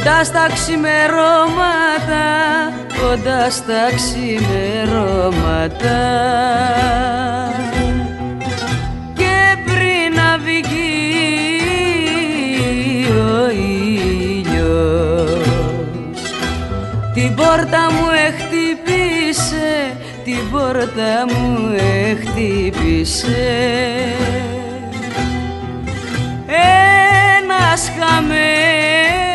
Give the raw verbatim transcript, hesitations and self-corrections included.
κοντά στα ξημερώματα, κοντά στα ξημερώματα. Και πριν να βγει ο ήλιος, την πόρτα μου εχτύπησε, την πόρτα μου εχτύπησε ένας χαμένος